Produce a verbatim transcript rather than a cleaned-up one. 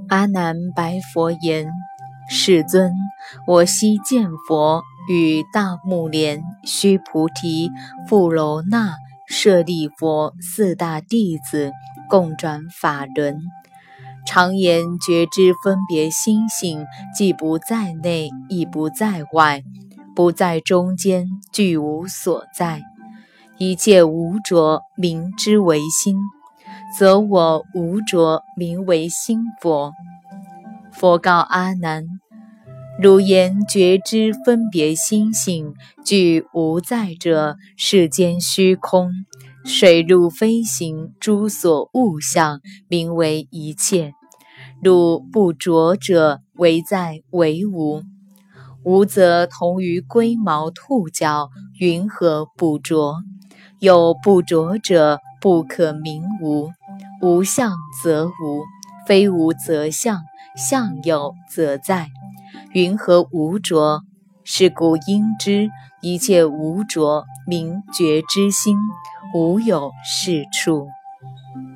阿难白佛言：世尊，我昔见佛与大目连、须菩提、富楼那、舍利佛四大弟子共转法轮，常言觉知分别心性，既不在内，亦不在外，不在中间，具无所在。一切无着，名之为心，则我无着，名为心佛。佛告阿难：汝言觉知分别心性，具无在者，世间虚空，水陆飞行，诸所物象，名为一切。汝不着者，唯在唯无。无则同于龟毛兔角，云何不着？有不着者，不可名无。无相则无，非无则相，相有则在，云何无着？是故应知一切无着，名觉知心，无有是处。